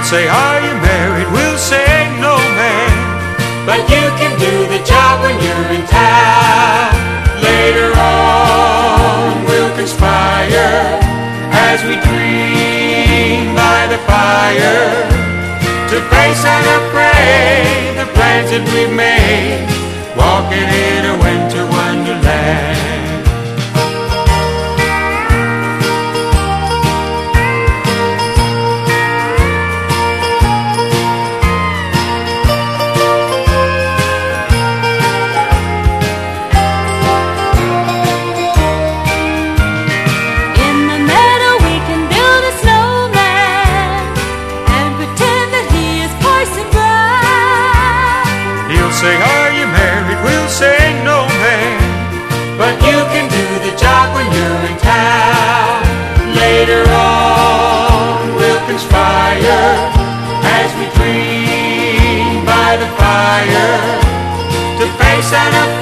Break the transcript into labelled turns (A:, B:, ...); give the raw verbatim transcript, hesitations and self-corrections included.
A: say, are you married? We'll say, no, man.
B: But you can do the job when you're in town. Later on we'll conspire as we dream by the fire to face unafraid the plans that we've made, walking in a winter wonderland.
A: Say, are you married? We'll say, no, man.
B: But you can do the job when you're in town. Later on we'll conspire as we dream by the fire to face unafraid